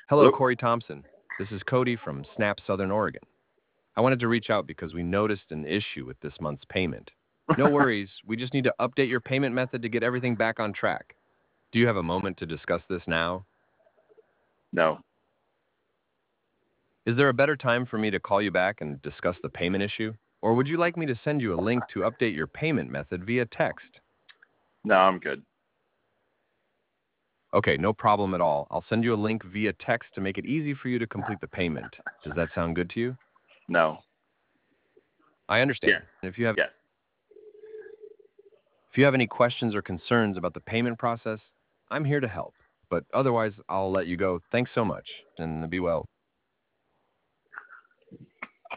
Hello, Hello? Corey Thompson. This is Cody from Snap Southern Oregon. I wanted to reach out because we noticed an issue with this month's payment. No worries, we just need to update your payment method to get everything back on track. Do you have a moment to discuss this now? No. Is there a better time for me to call you back and discuss the payment issue? Or would you like me to send you a link to update your payment method via text? No, I'm good. Okay, no problem at all. I'll send you a link via text to make it easy for you to complete the payment. Does that sound good to you? No. I Yeah. understand. Yeah. If you have any questions or concerns about the payment process, I'm here to help. But otherwise, I'll let you go. Thanks so much, and be well.